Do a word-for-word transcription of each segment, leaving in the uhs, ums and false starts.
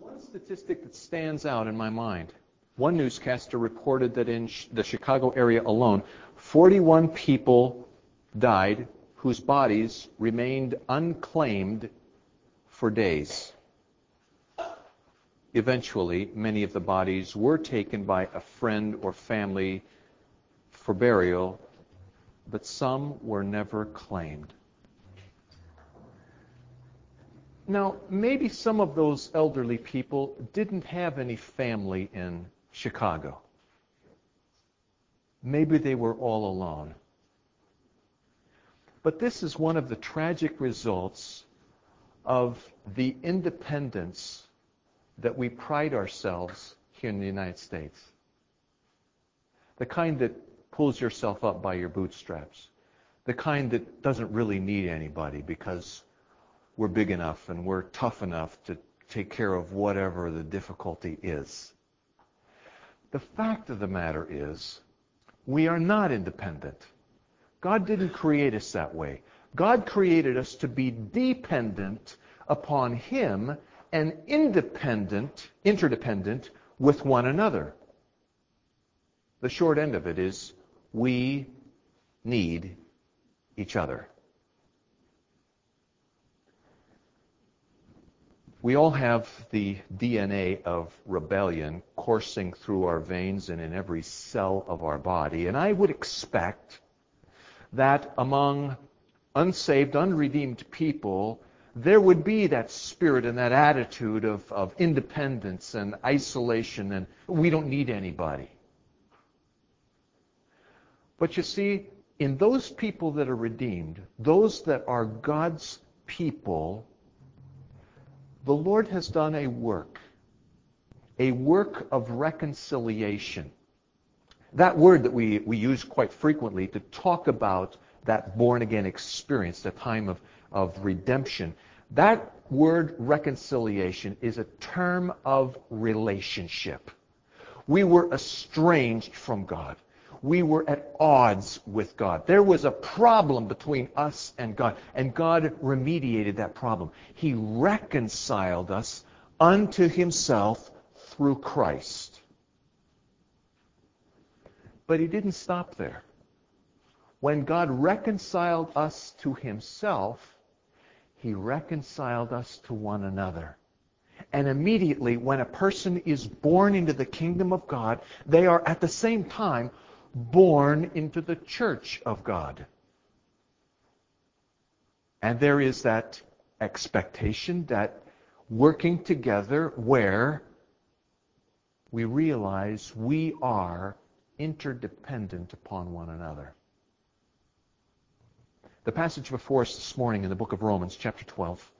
One statistic that stands out in my mind. One newscaster reported that in the Chicago area alone, forty-one people died whose bodies remained unclaimed for days. Eventually, many of the bodies were taken by a friend or family for burial, but some were never claimed. Now, maybe some of those elderly people didn't have any family in Chicago. Maybe they were all alone. But this is one of the tragic results of the independence that we pride ourselves here in the United States. The kind that pulls yourself up by your bootstraps. The kind that doesn't really need anybody because we're big enough and we're tough enough to take care of whatever the difficulty is. The fact of the matter is, we are not independent. God didn't create us that way. God created us to be dependent upon Him and independent, interdependent with one another. The short end of it is, we need each other. We all have the D N A of rebellion coursing through our veins and in every cell of our body. And I would expect that among unsaved, unredeemed people, there would be that spirit and that attitude of, of independence and isolation, and we don't need anybody. But you see, in those people that are redeemed, those that are God's people, the Lord has done a work, a work of reconciliation. That word that we, we use quite frequently to talk about that born-again experience, that time of, of redemption, that word reconciliation is a term of relationship. We were estranged from God. We were at odds with God. There was a problem between us and God, and God remediated that problem. He reconciled us unto Himself through Christ. But He didn't stop there. When God reconciled us to Himself, He reconciled us to one another. And immediately, when a person is born into the kingdom of God, they are at the same time born into the church of God. And there is that expectation, that working together where we realize we are interdependent upon one another. The passage before us this morning in the book of Romans, chapter twelve,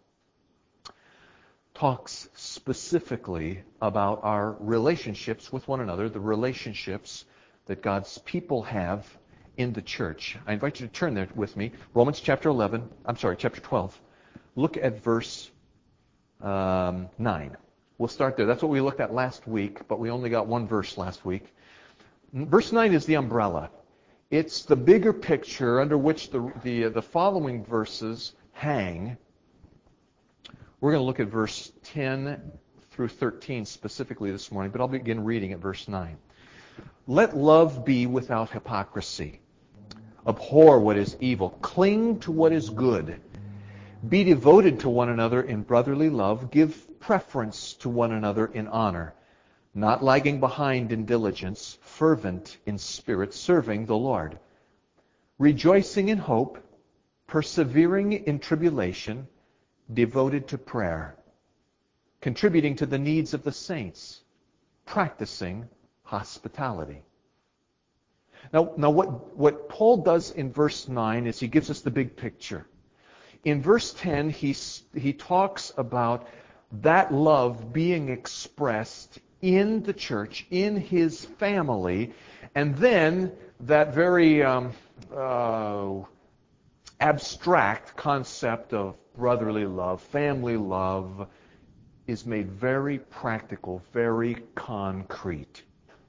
talks specifically about our relationships with one another, the relationships that God's people have in the church. I invite you to turn there with me. Romans chapter eleven, I'm sorry, chapter twelve. Look at verse um, nine. We'll start there. That's what we looked at last week, but we only got one verse last week. Verse nine is the umbrella. It's the bigger picture under which the, the, the following verses hang. We're going to look at verse ten through thirteen specifically this morning, but I'll begin reading at verse nine. Let love be without hypocrisy. Abhor what is evil. Cling to what is good. Be devoted to one another in brotherly love. Give preference to one another in honor. Not lagging behind in diligence, fervent in spirit, serving the Lord. Rejoicing in hope, persevering in tribulation, devoted to prayer. Contributing to the needs of the saints, practicing hospitality. Now, now what, what Paul does in verse nine is he gives us the big picture. In verse ten, he, he talks about that love being expressed in the church, in his family, and then that very um, uh, abstract concept of brotherly love, family love, is made very practical, very concrete.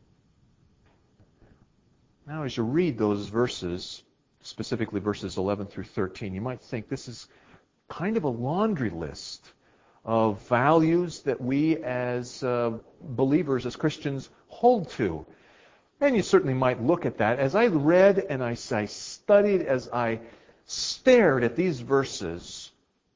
Now, as you read those verses, specifically verses eleven through thirteen, you might think this is kind of a laundry list of values that we as uh, believers, as Christians, hold to. And you certainly might look at that. As I read and I, I studied, as I stared at these verses,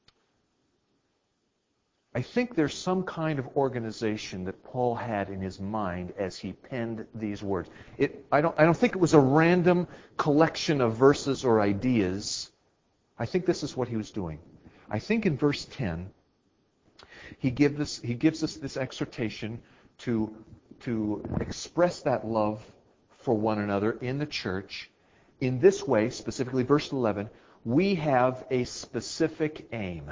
I think there's some kind of organization that Paul had in his mind as he penned these words. It, I don't, I don't think it was a random collection of verses or ideas. I think this is what he was doing. I think in verse ten, he, give this, he gives us this exhortation to, to express that love for one another in the church. In this way, specifically verse eleven, we have a specific aim.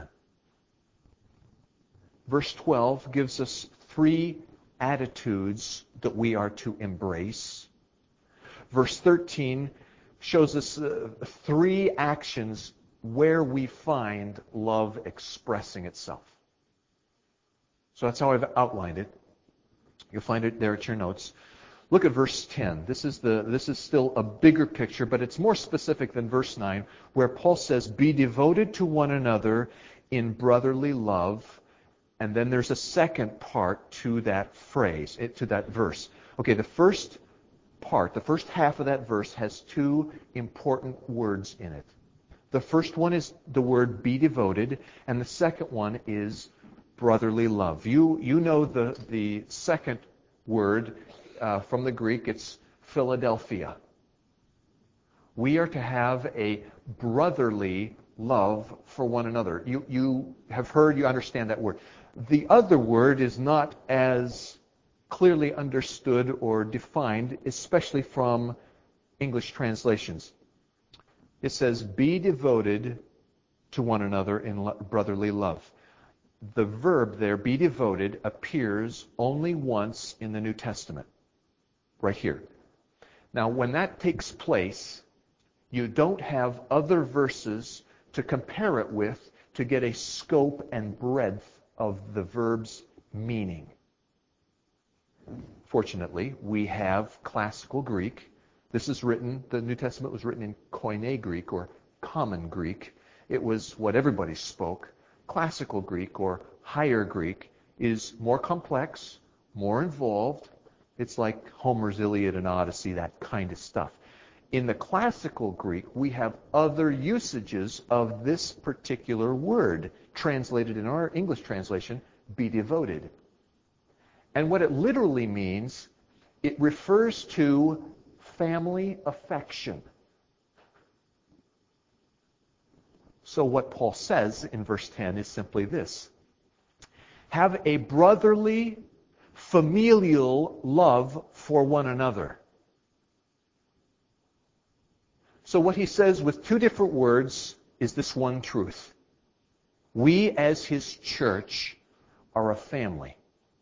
Verse twelve gives us three attitudes that we are to embrace. Verse thirteen shows us uh, three actions where we find love expressing itself. So that's how I've outlined it. You'll find it there at your notes. Look at verse ten. This is the this is still a bigger picture, but it's more specific than verse nine, where Paul says, "Be devoted to one another in brotherly love." And then there's a second part to that phrase, to that verse. Okay, the first part, the first half of that verse has two important words in it. The first one is the word "be devoted," and the second one is brotherly love. You you know the the second word uh, from the Greek. It's Philadelphia. We are to have a brotherly love for one another. You you have heard, you understand that word. The other word is not as clearly understood or defined, especially from English translations. It says, "Be devoted to one another in brotherly love." The verb there, "be devoted," appears only once in the New Testament, right here. Now, when that takes place, you don't have other verses to compare it with to get a scope and breadth of the verb's meaning. Fortunately, we have classical Greek. This is written, the New Testament was written in Koine Greek, or common Greek. It was what everybody spoke. Classical Greek, or higher Greek, is more complex, more involved. It's like Homer's Iliad and Odyssey, that kind of stuff. In the classical Greek, we have other usages of this particular word, translated in our English translation, "be devoted." And what it literally means, it refers to family affection. So what Paul says in verse ten is simply this: have a brotherly, familial love for one another. So what he says with two different words is this one truth. We as his church are a family.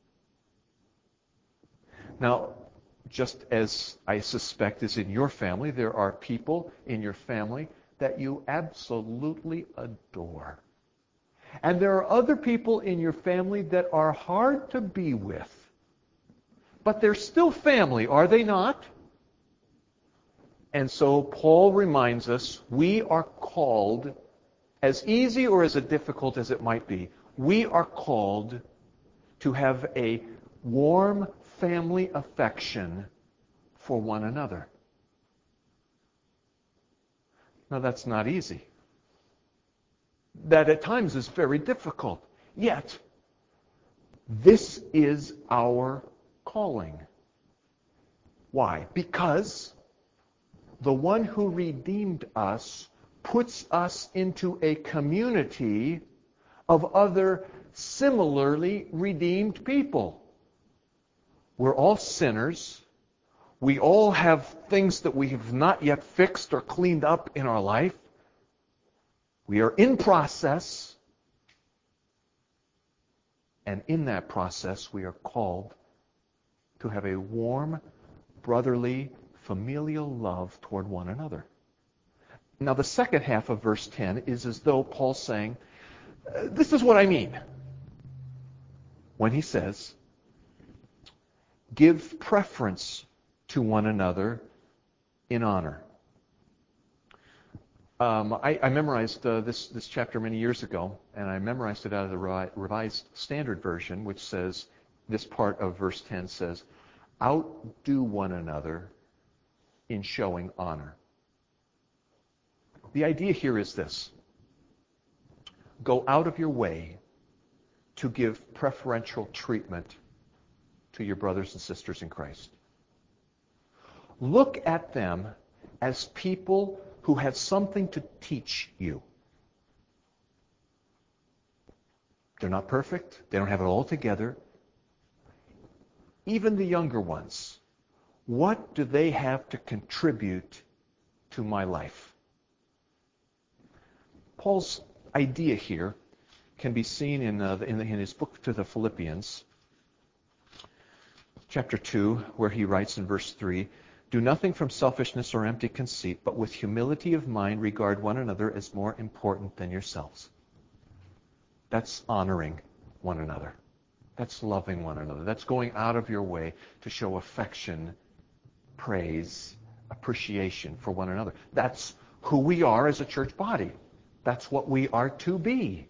Now, just as I suspect is in your family, there are people in your family that you absolutely adore. And there are other people in your family that are hard to be with. But they're still family, are they not? And so Paul reminds us, we are called, as easy or as difficult as it might be, we are called to have a warm family affection for one another. Now that's not easy. That at times is very difficult. Yet, this is our calling. Why? Because the one who redeemed us puts us into a community of other similarly redeemed people. We're all sinners. We all have things that we have not yet fixed or cleaned up in our life. We are in process. And in that process, we are called to have a warm, brotherly, familial love toward one another. Now, the second half of verse ten is as though Paul's saying, this is what I mean when he says, give preference to one another in honor. Um, I, I memorized uh, this, this chapter many years ago, and I memorized it out of the Revised Standard Version, which says, this part of verse ten says, outdo one another in showing honor. The idea here is this. Go out of your way to give preferential treatment to your brothers and sisters in Christ. Look at them as people who have something to teach you. They're not perfect. They don't have it all together. Even the younger ones, what do they have to contribute to my life? Paul's idea here can be seen in, uh, in, the, in his book to the Philippians, chapter two, where he writes in verse three, do nothing from selfishness or empty conceit, but with humility of mind regard one another as more important than yourselves. That's honoring one another. That's loving one another. That's going out of your way to show affection, praise, appreciation for one another. That's who we are as a church body. That's what we are to be.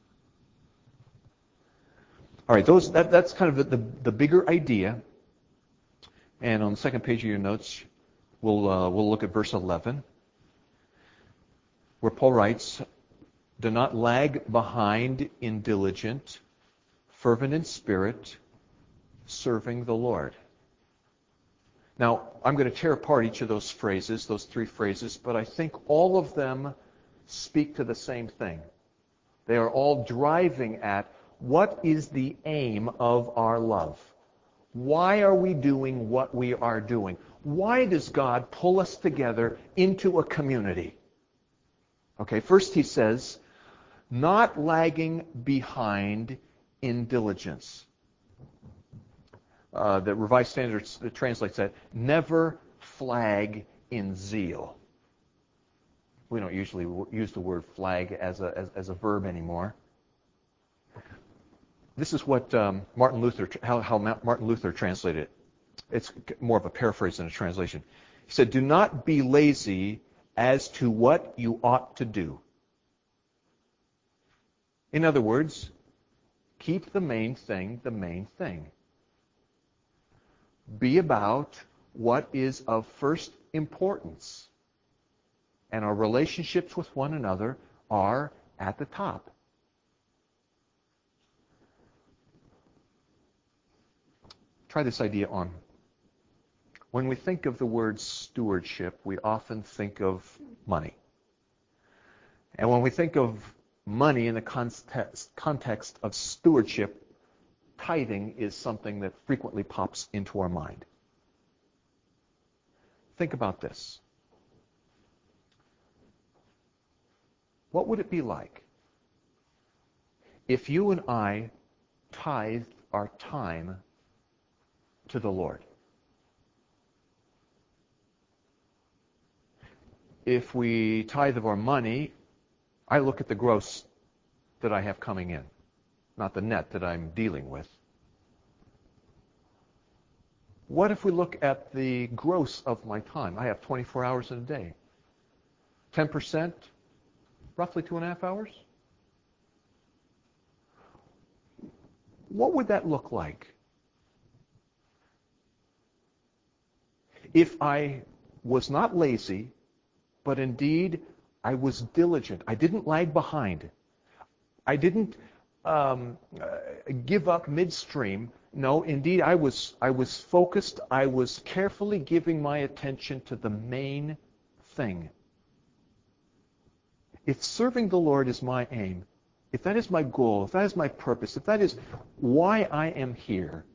All right, those that, that's kind of the, the, the bigger idea. And on the second page of your notes, we'll uh, we'll look at verse eleven, where Paul writes, do not lag behind in diligent, fervent in spirit, serving the Lord. Now, I'm going to tear apart each of those phrases, those three phrases, but I think all of them speak to the same thing. They are all driving at what is the aim of our love. Why are we doing what we are doing? Why does God pull us together into a community? Okay, first he says, not lagging behind in diligence. Uh, the Revised Standard translates that, never flag in zeal. We don't usually use the word flag as a, as, as a verb anymore. This is what um, Martin Luther, how, how Martin Luther translated it. It's more of a paraphrase than a translation. He said, do not be lazy as to what you ought to do. In other words, keep the main thing the main thing. Be about what is of first importance. And our relationships with one another are at the top. Try this idea on. When we think of the word stewardship, we often think of money. And when we think of money in the context, context of stewardship, tithing is something that frequently pops into our mind. Think about this. What would it be like if you and I tithed our time to the Lord? If we tithe of our money, I look at the gross that I have coming in, not the net that I'm dealing with. What if we look at the gross of my time? I have twenty-four hours in a day. ten percent, roughly two and a half hours. What would that look like if I was not lazy, but indeed I was diligent? I didn't lag behind. I didn't um, uh, give up midstream. No, indeed, I was I was focused. I was carefully giving my attention to the main thing. If serving the Lord is my aim, if that is my goal, if that is my purpose, if that is why I am here,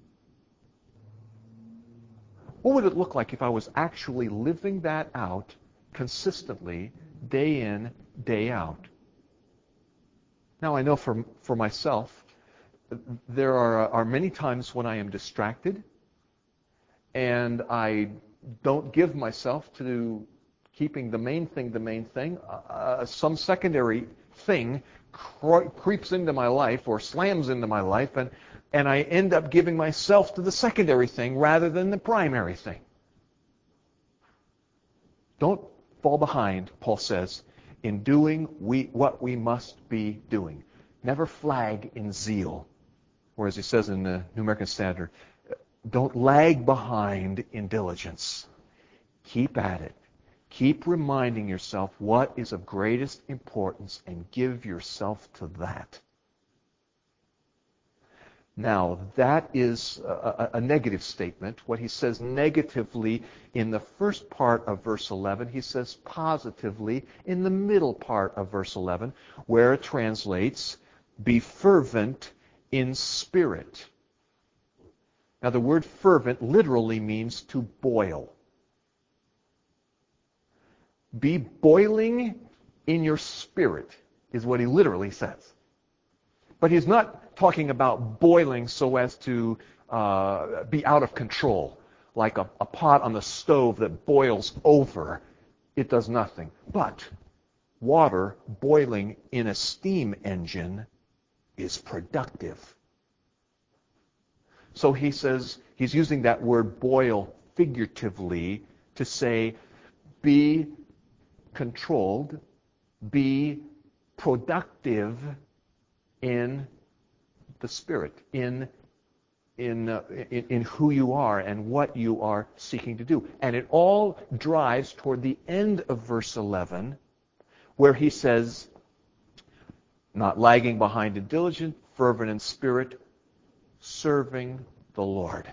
what would it look like if I was actually living that out consistently, day in, day out? Now, I know for, for myself, there are, are many times when I am distracted and I don't give myself to keeping the main thing the main thing. Uh, some secondary thing cre- creeps into my life or slams into my life, and, and I end up giving myself to the secondary thing rather than the primary thing. Don't fall behind, Paul says, in doing we, what we must be doing. Never flag in zeal. Or as he says in the New American Standard, don't lag behind in diligence. Keep at it. Keep reminding yourself what is of greatest importance and give yourself to that. Now, that is a, a negative statement. What he says negatively in the first part of verse eleven, he says positively in the middle part of verse eleven, where it translates, be fervent in spirit. Now, the word fervent literally means to boil. Be boiling in your spirit is what he literally says. But he's not talking about boiling so as to uh, be out of control, like a, a pot on the stove that boils over. It does nothing. But water boiling in a steam engine is productive. So he says, he's using that word boil figuratively to say, be controlled, be productive in the Spirit, in in, uh, in in who you are and what you are seeking to do. And it all drives toward the end of verse eleven, where he says, not lagging behind in diligence, fervent in spirit, serving the Lord.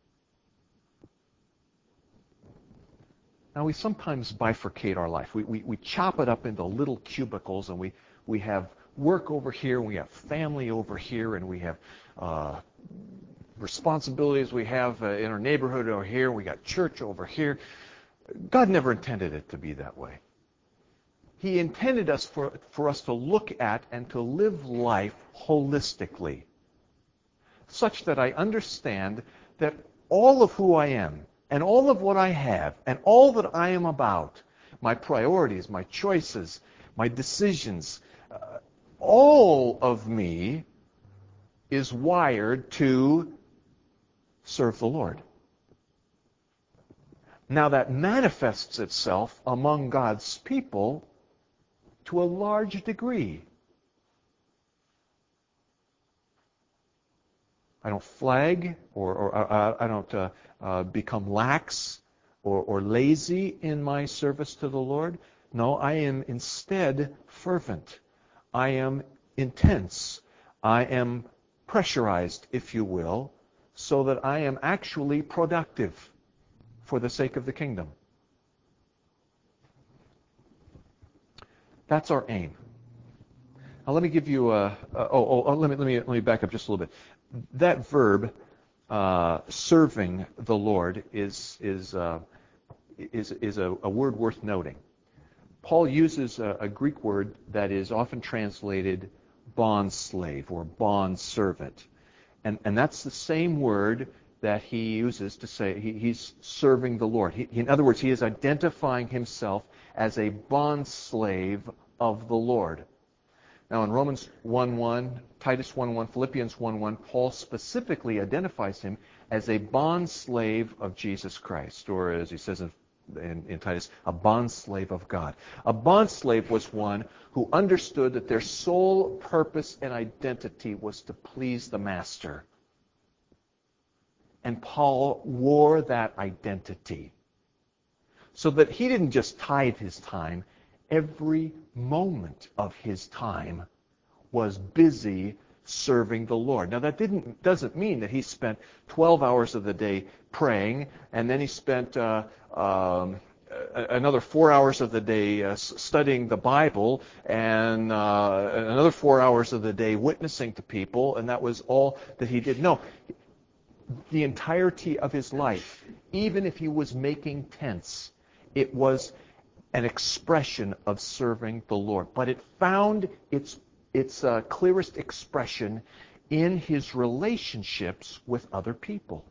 Now, we sometimes bifurcate our life. We, we, we chop it up into little cubicles, and we, we have work over here, and we have family over here, and we have uh, responsibilities we have uh, in our neighborhood over here, and we got church over here. God never intended it to be that way. He intended us for, for us to look at and to live life holistically, such that I understand that all of who I am, and all of what I have, and all that I am about, my priorities, my choices, my decisions, uh, all of me is wired to serve the Lord. Now that manifests itself among God's people to a large degree. I don't flag, or, or uh, I don't uh, uh, become lax or, or lazy in my service to the Lord. No, I am instead fervent. I am intense. I am pressurized, if you will, so that I am actually productive for the sake of the kingdom. That's our aim. Now let me give you a, a oh, oh let me let me let me back up just a little bit. That verb, uh, serving the Lord, is is uh, is is a, a word worth noting. Paul uses a, a Greek word that is often translated bond slave or bond servant, and and that's the same word that he uses to say he, he's serving the Lord. He, in other words, he is identifying himself as a bond slave of the Lord. Now in Romans one one, Titus one one, Philippians one one, Paul specifically identifies him as a bond slave of Jesus Christ, or as he says in, in, in Titus, a bond slave of God. A bond slave was one who understood that their sole purpose and identity was to please the master. And Paul wore that identity, so that he didn't just tithe his time. Every moment of his time was busy serving the Lord. Now that didn't doesn't mean that he spent twelve hours of the day praying, and then he spent uh, um, another four hours of the day uh, studying the Bible, and uh, another four hours of the day witnessing to people, and that was all that he did. No. The entirety of his life, even if he was making tents, it was an expression of serving the Lord. But it found its its uh, clearest expression in his relationships with other people.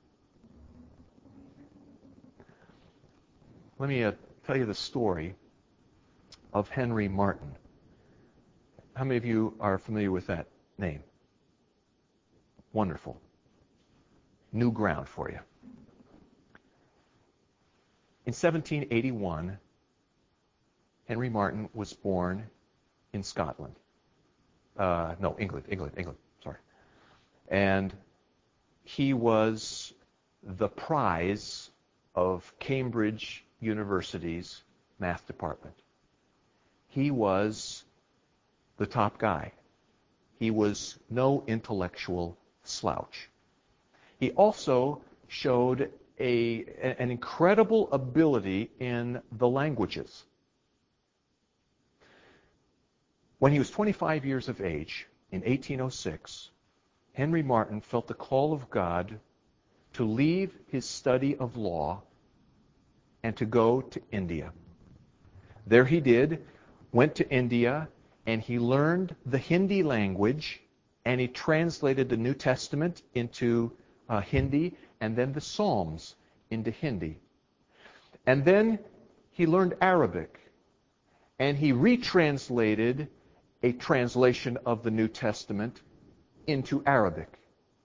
Let me uh, tell you the story of Henry Martyn. How many of you are familiar with that name? Wonderful. New ground for you. In seventeen eighty-one, Henry Martyn was born in Scotland. Uh, no, England, England, England, sorry. And he was the prize of Cambridge University's math department. He was the top guy. He was no intellectual slouch. He also showed a, an incredible ability in the languages. When he was twenty-five years of age, in eighteen oh six, Henry Martyn felt the call of God to leave his study of law and to go to India. There he did, went to India, and he learned the Hindi language, and he translated the New Testament into uh, Hindi, and then the Psalms into Hindi. And then he learned Arabic, and he retranslated a translation of the New Testament into Arabic.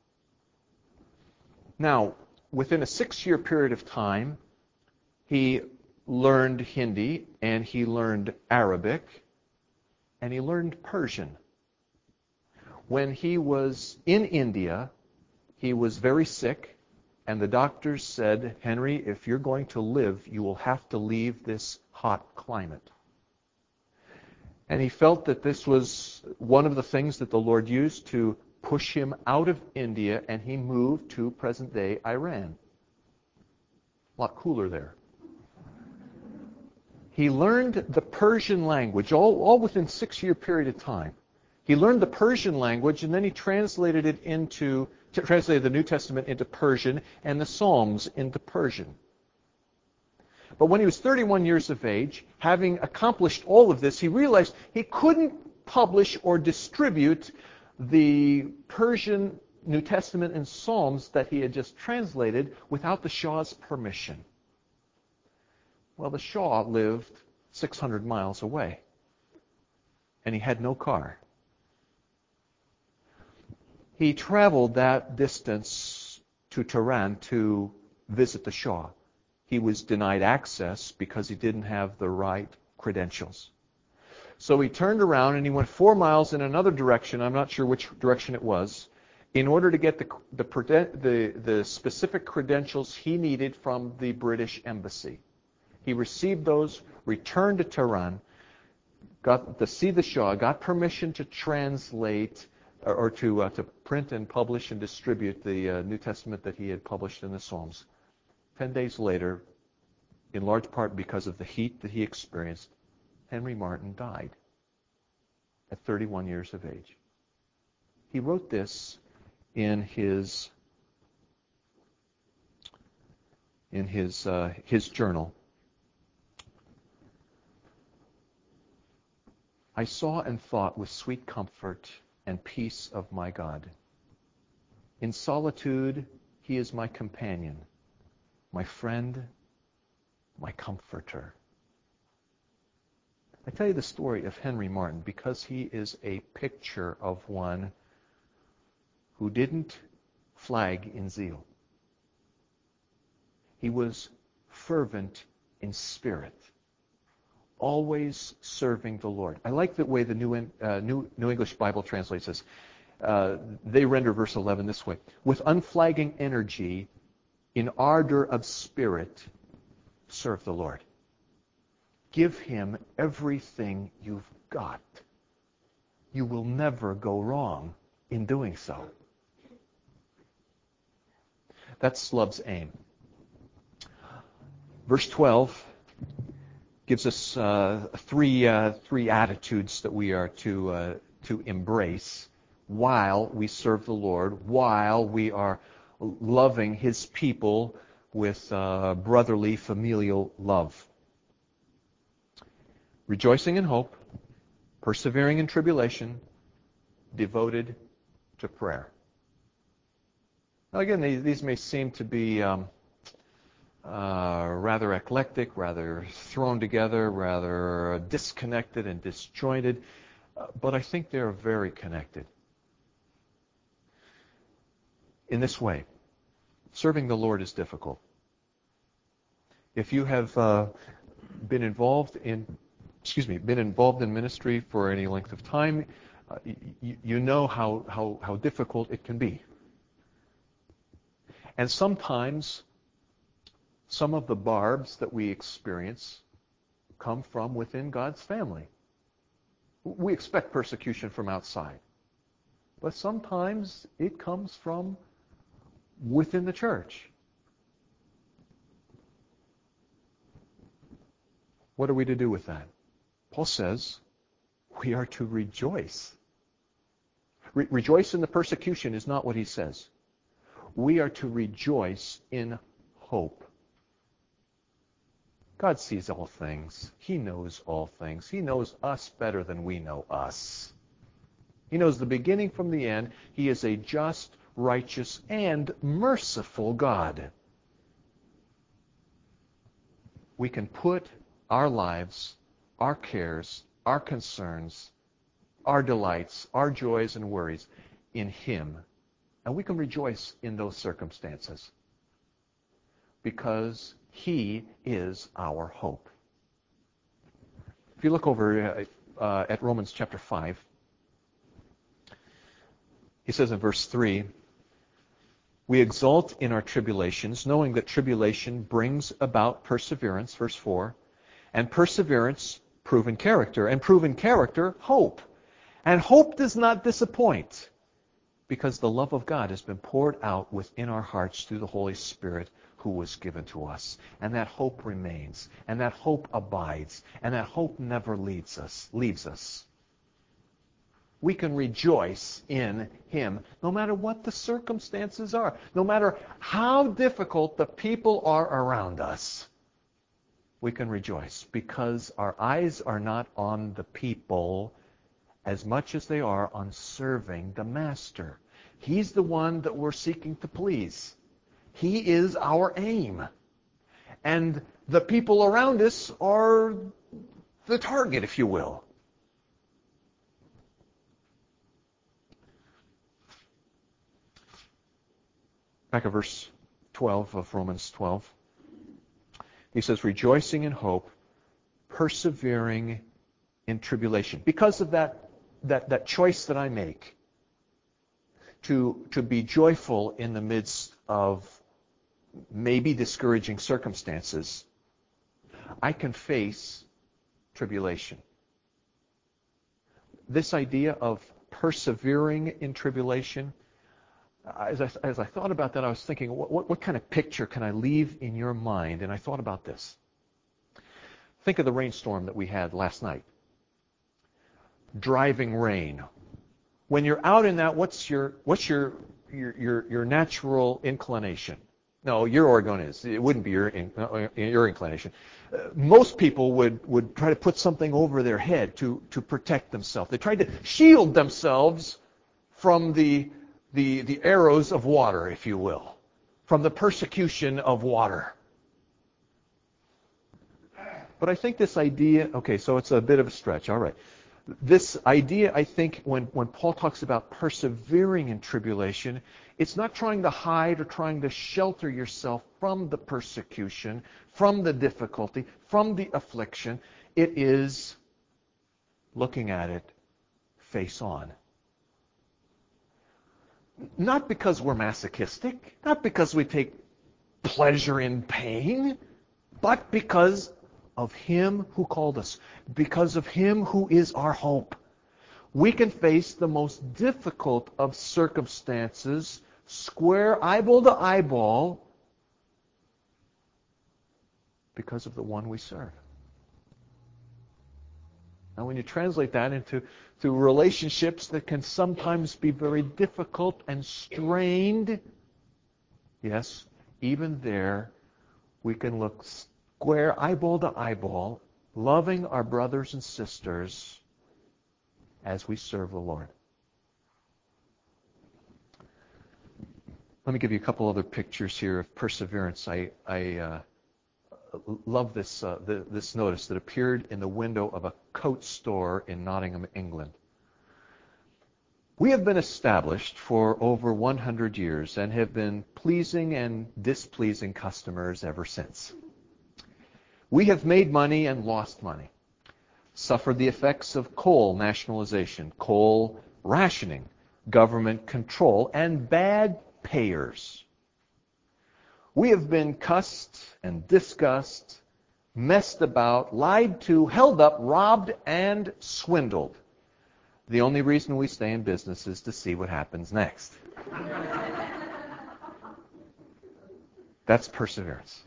Now, within a six-year period of time, he learned Hindi, and he learned Arabic, and he learned Persian. When he was in India, he was very sick, and the doctors said, Henry, if you're going to live, you will have to leave this hot climate. And he felt that this was one of the things that the Lord used to push him out of India, and he moved to present-day Iran. A lot cooler there. He learned the Persian language, all, all within a six-year period of time. He learned the Persian language, and then he translated it into, translated the New Testament into Persian, and the Psalms into Persian. But when he was thirty-one years of age, having accomplished all of this, he realized he couldn't publish or distribute the Persian New Testament and Psalms that he had just translated without the Shah's permission. Well, the Shah lived six hundred miles away, and he had no car. He traveled that distance to Tehran to visit the Shah. He was denied access because he didn't have the right credentials. So he turned around and he went four miles in another direction, I'm not sure which direction it was, in order to get the, the, the, the specific credentials he needed from the British Embassy. He received those, returned to Tehran, got to see the Shah, got permission to translate or, or to, uh, to print and publish and distribute the uh, New Testament that he had published in the Psalms. Ten days later, in large part because of the heat that he experienced, Henry Martyn died at thirty-one years of age. He wrote this in his in his uh, his journal. I saw and thought with sweet comfort and peace of my God. In solitude, he is my companion, my friend, my comforter. I tell you the story of Henry Martyn because he is a picture of one who didn't flag in zeal. He was fervent in spirit, always serving the Lord. I like the way the New, uh, New, New English Bible translates this. Uh, they render verse eleven this way: with unflagging energy, in ardor of spirit, serve the Lord. Give him everything you've got. You will never go wrong in doing so. That's love's aim. Verse twelve gives us uh, three uh, three attitudes that we are to uh, to embrace while we serve the Lord, while we are loving His people with uh, brotherly familial love. Rejoicing in hope, persevering in tribulation, devoted to prayer. Now again, these, these may seem to be um, uh, rather eclectic, rather thrown together, rather disconnected and disjointed, uh, but I think they're very connected. In this way, serving the Lord is difficult. If you have uh, been involved in excuse me, been involved in ministry for any length of time, uh, you, you know how, how, how difficult it can be. And sometimes some of the barbs that we experience come from within God's family. We expect persecution from outside. But sometimes it comes from within the church. What are we to do with that? Paul says we are to rejoice. Re- rejoice in the persecution is not what he says. We are to rejoice in hope. God sees all things. He knows all things. He knows us better than we know us. He knows the beginning from the end. He is a just, righteous, and merciful God. We can put our lives, our cares, our concerns, our delights, our joys and worries in Him. And we can rejoice in those circumstances because He is our hope. If you look over uh, uh, at Romans chapter five, he says in verse three, we exult in our tribulations, knowing that tribulation brings about perseverance, verse four, and perseverance, proven character, and proven character, hope. And hope does not disappoint, because the love of God has been poured out within our hearts through the Holy Spirit who was given to us. And that hope remains, and that hope abides, and that hope never leaves us, leaves us. We can rejoice in Him, no matter what the circumstances are, no matter how difficult the people are around us. We can rejoice because our eyes are not on the people as much as they are on serving the Master. He's the one that we're seeking to please. He is our aim. And the people around us are the target, if you will. Back at verse twelve of Romans twelve. He says, rejoicing in hope, persevering in tribulation. Because of that, that, that choice that I make to, to be joyful in the midst of maybe discouraging circumstances, I can face tribulation. This idea of persevering in tribulation, As I, as I thought about that, I was thinking, what, what, what kind of picture can I leave in your mind? And I thought about this. Think of the rainstorm that we had last night. Driving rain. When you're out in that, what's your what's your your your, your natural inclination? No, your organ is. It wouldn't be your your inclination. Uh, most people would, would try to put something over their head to, to protect themselves. They tried to shield themselves from the The, the arrows of water, if you will, from the persecution of water. But I think this idea, okay, so it's a bit of a stretch, all right. This idea, I think, when, when Paul talks about persevering in tribulation, it's not trying to hide or trying to shelter yourself from the persecution, from the difficulty, from the affliction. It is looking at it face on. Not because we're masochistic, not because we take pleasure in pain, but because of Him who called us, because of Him who is our hope. We can face the most difficult of circumstances, square eyeball to eyeball, because of the one we serve. Now, when you translate that into to relationships that can sometimes be very difficult and strained, yes, even there, we can look square, eyeball to eyeball, loving our brothers and sisters as we serve the Lord. Let me give you a couple other pictures here of perseverance. I, I uh, love this uh, the, this notice that appeared in the window of a coat store in Nottingham, England. We have been established for over one hundred years and have been pleasing and displeasing customers ever since. We have made money and lost money. suffered the effects of coal nationalization, coal rationing, government control, and bad payers. We have been cussed and discussed, messed about, lied to, held up, robbed, and swindled. The only reason we stay in business is to see what happens next. That's perseverance.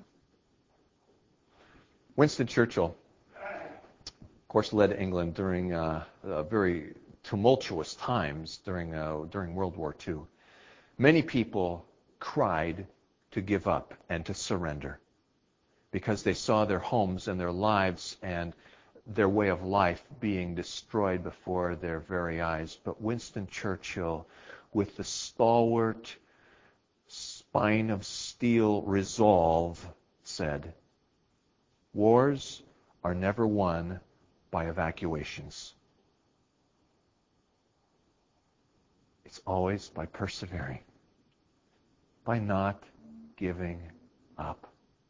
Winston Churchill, of course, led England during uh, uh, very tumultuous times during uh, during World War Two. Many people cried to give up and to surrender because they saw their homes and their lives and their way of life being destroyed before their very eyes. But Winston Churchill, with the stalwart, spine of steel resolve, said, "Wars are never won by evacuations. It's always by persevering, by not giving up."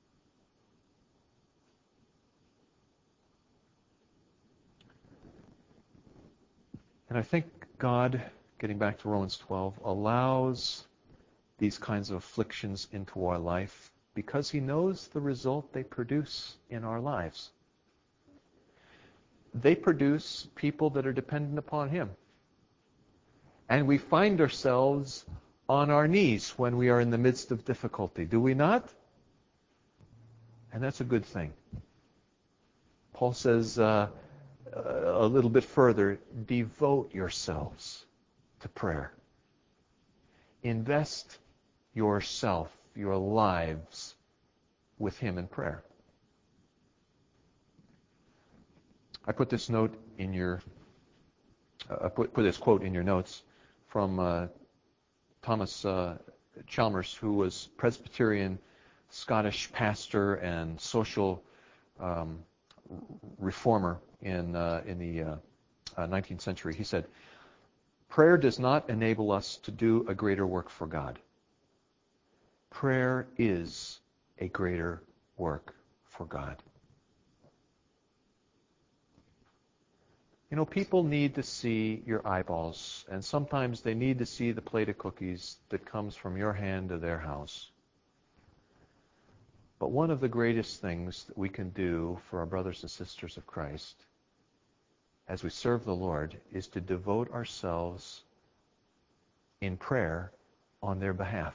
And I think God, getting back to Romans twelve, allows these kinds of afflictions into our life because He knows the result they produce in our lives. They produce people that are dependent upon Him. And we find ourselves on our knees when we are in the midst of difficulty, do we not? And that's a good thing. Paul says uh, a little bit further, devote yourselves to prayer. Invest yourself, your lives, with Him in prayer. I put this note in your, uh, I put, put this quote in your notes from uh, Thomas uh, Chalmers, who was Presbyterian Scottish pastor and social um, reformer in uh, in the uh, uh, nineteenth century. He said, "Prayer does not enable us to do a greater work for God. Prayer is a greater work for God." You know, people need to see your eyeballs, and sometimes they need to see the plate of cookies that comes from your hand to their house. But one of the greatest things that we can do for our brothers and sisters of Christ as we serve the Lord is to devote ourselves in prayer on their behalf.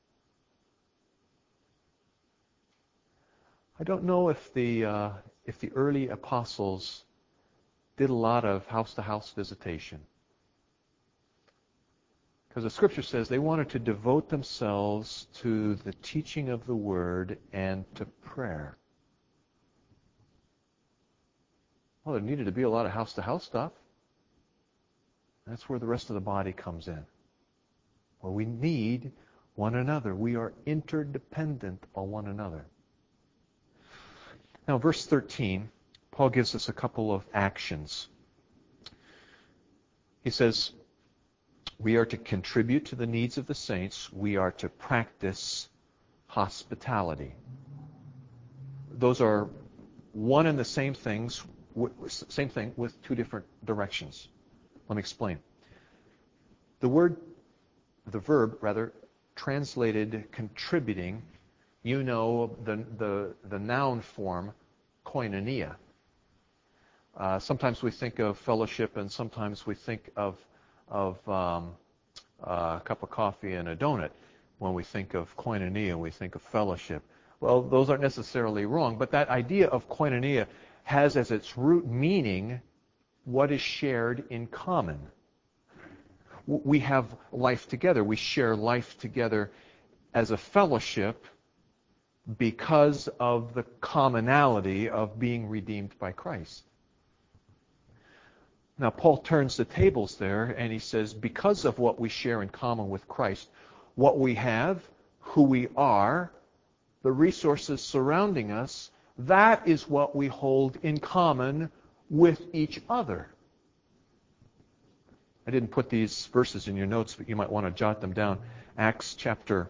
I don't know if the uh, if the early apostles did a lot of house-to-house visitation. Because the Scripture says they wanted to devote themselves to the teaching of the Word and to prayer. Well, there needed to be a lot of house-to-house stuff. That's where the rest of the body comes in. Well, we need one another. We are interdependent on one another. Now, verse thirteen, Paul gives us a couple of actions. He says, we are to contribute to the needs of the saints. We are to practice hospitality. Those are one and the same things, same thing with two different directions. Let me explain. The word, the verb, rather, translated contributing, you know the the, the noun form, koinonia. Uh, sometimes we think of fellowship, and sometimes we think of of um, uh, a cup of coffee and a donut. When we think of koinonia, we think of fellowship. Well, those aren't necessarily wrong, but that idea of koinonia has as its root meaning what is shared in common. We have life together. We share life together as a fellowship because of the commonality of being redeemed by Christ. Now, Paul turns the tables there, and he says, because of what we share in common with Christ, what we have, who we are, the resources surrounding us, that is what we hold in common with each other. I didn't put these verses in your notes, but you might want to jot them down. Acts chapter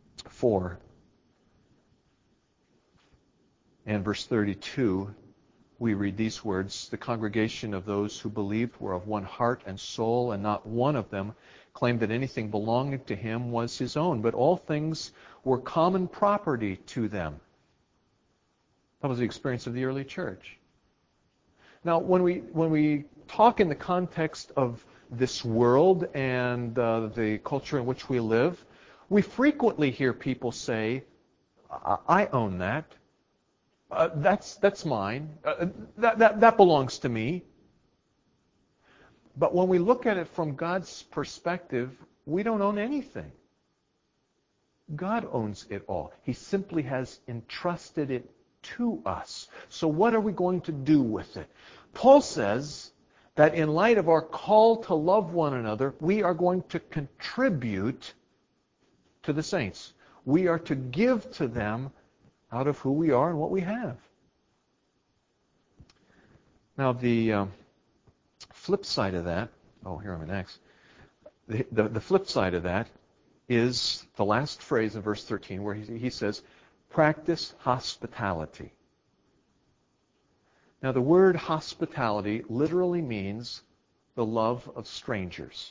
four and verse thirty-two. we read these words, "The congregation of those who believed were of one heart and soul, and not one of them claimed that anything belonging to him was his own, but all things were common property to them." That was the experience of the early church. Now, when we when we talk in the context of this world and uh, the culture in which we live, we frequently hear people say, "I, I own that. Uh, that's that's mine. Uh, that, that that belongs to me." But when we look at it from God's perspective, we don't own anything. God owns it all. He simply has entrusted it to us. So what are we going to do with it? Paul says that in light of our call to love one another, we are going to contribute to the saints. We are to give to them out of who we are and what we have. Now, the um, flip side of that, oh, here I'm an X. The, the, the flip side of that is the last phrase in verse thirteen where he, he says, "Practice hospitality." Now, the word hospitality literally means the love of strangers.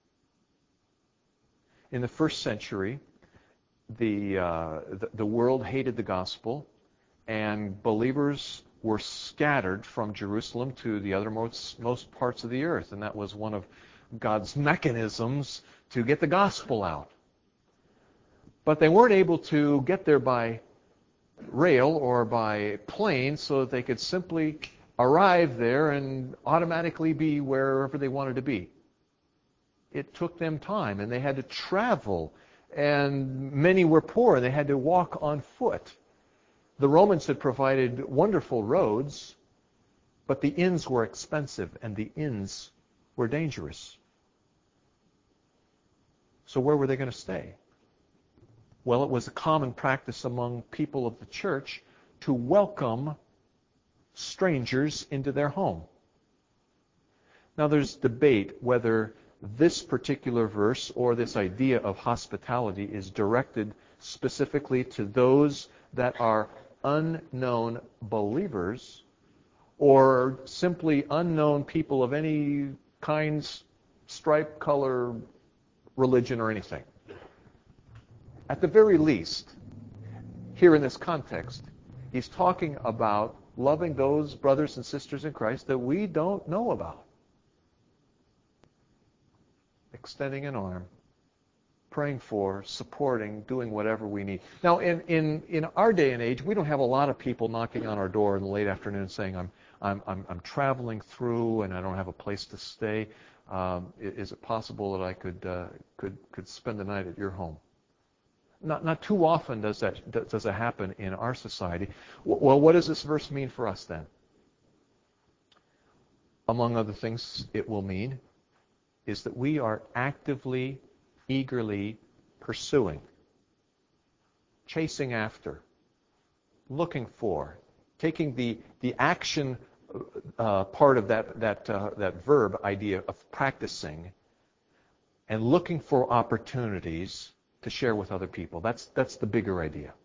In the first century, the, uh, the, the world hated the gospel, and believers were scattered from Jerusalem to the othermost most parts of the earth, and that was one of God's mechanisms to get the gospel out. But they weren't able to get there by rail or by plane, so that they could simply arrive there and automatically be wherever they wanted to be. It took them time, and they had to travel, and many were poor, and they had to walk on foot. The Romans had provided wonderful roads, but the inns were expensive, and the inns were dangerous. So where were they going to stay? Well, it was a common practice among people of the church to welcome strangers into their home. Now, there's debate whether this particular verse or this idea of hospitality is directed specifically to those that are unknown believers or simply unknown people of any kind, stripe, color, religion, or anything. At the very least, here in this context, he's talking about loving those brothers and sisters in Christ that we don't know about. Extending an arm, praying for, supporting, doing whatever we need. Now, in, in, in our day and age, we don't have a lot of people knocking on our door in the late afternoon saying, I'm, I'm, I'm, I'm traveling through and I don't have a place to stay. Um, is it possible that I could, uh, could, could spend the night at your home? Not, not too often does that, does that happen in our society. Well, what does this verse mean for us then? Among other things it will mean is that we are actively, eagerly pursuing, chasing after, looking for, taking the, the action uh, part of that, that, uh, that verb idea of practicing and looking for opportunities to share with other people. That's that's the bigger idea.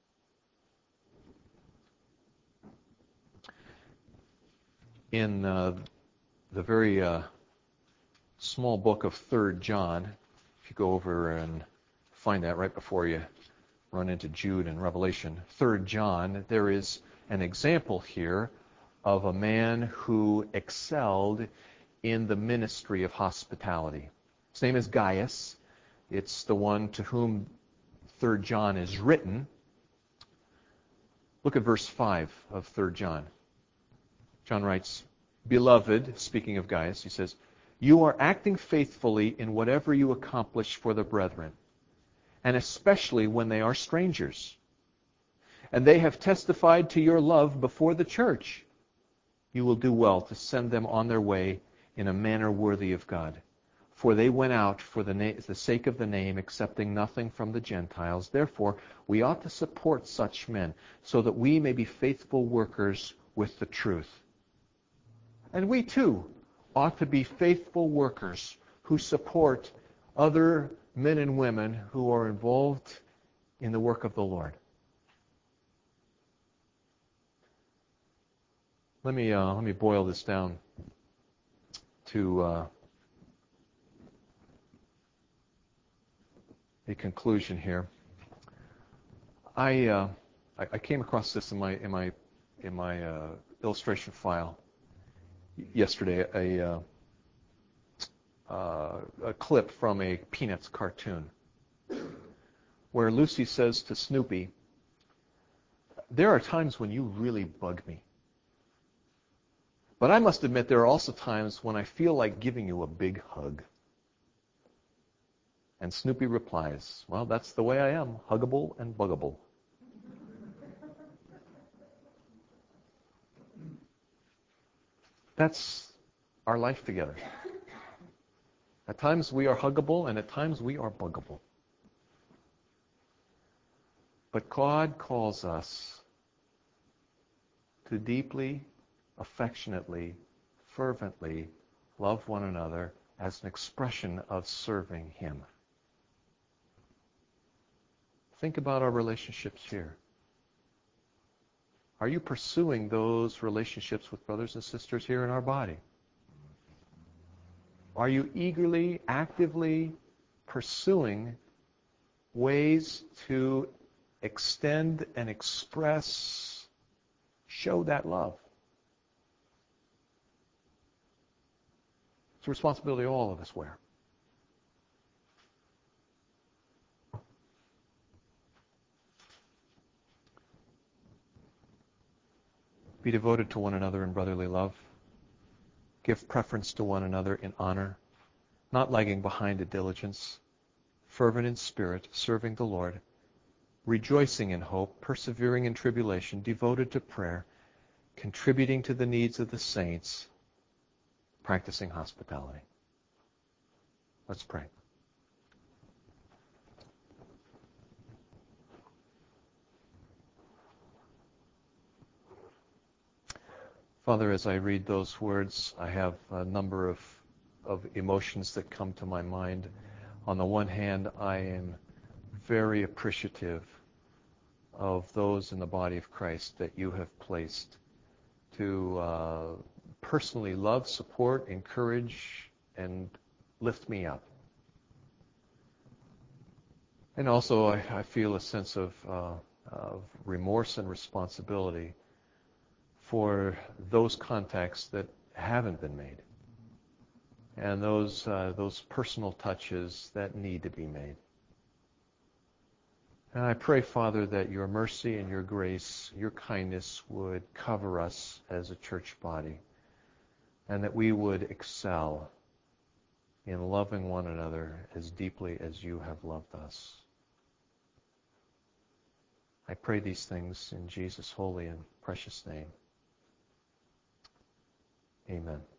In uh, the very uh, small book of Third John, if you go over and find that right before you run into Jude and Revelation, Third John, there is an example here of a man who excelled in the ministry of hospitality. His name is Gaius. It's the one to whom Third John is written. Look at verse five of Third John. John writes, "Beloved," speaking of Gaius, he says, "you are acting faithfully in whatever you accomplish for the brethren, and especially when they are strangers. And they have testified to your love before the church. You will do well to send them on their way in a manner worthy of God. For they went out for the, na- the sake of the name, accepting nothing from the Gentiles. Therefore, we ought to support such men, so that we may be faithful workers with the truth." And we too ought to be faithful workers who support other men and women who are involved in the work of the Lord. Let me uh, let me boil this down to uh, a conclusion here. I, uh, I I came across this in my in my in my uh, illustration file yesterday. A uh, uh, a clip from a Peanuts cartoon where Lucy says to Snoopy, "There are times when you really bug me. But I must admit there are also times when I feel like giving you a big hug." And Snoopy replies, "Well, that's the way I am, huggable and buggable." That's our life together. At times we are huggable, and at times we are buggable. But God calls us to deeply, affectionately, fervently love one another as an expression of serving Him. Think about our relationships here. Are you pursuing those relationships with brothers and sisters here in our body? Are you eagerly, actively pursuing ways to extend and express, show that love? It's a responsibility all of us wear. Be devoted to one another in brotherly love. Give preference to one another in honor, not lagging behind in diligence, fervent in spirit, serving the Lord, rejoicing in hope, persevering in tribulation, devoted to prayer, contributing to the needs of the saints, practicing hospitality. Let's pray. Father, as I read those words, I have a number of, of emotions that come to my mind. On the one hand, I am very appreciative of those in the body of Christ that you have placed to uh, personally love, support, encourage, and lift me up. And also, I, I feel a sense of, uh, of remorse and responsibility for those contacts that haven't been made, and those uh, those personal touches that need to be made. And I pray, Father, that your mercy and your grace, your kindness would cover us as a church body, and that we would excel in loving one another as deeply as you have loved us. I pray these things in Jesus' holy and precious name. Amen.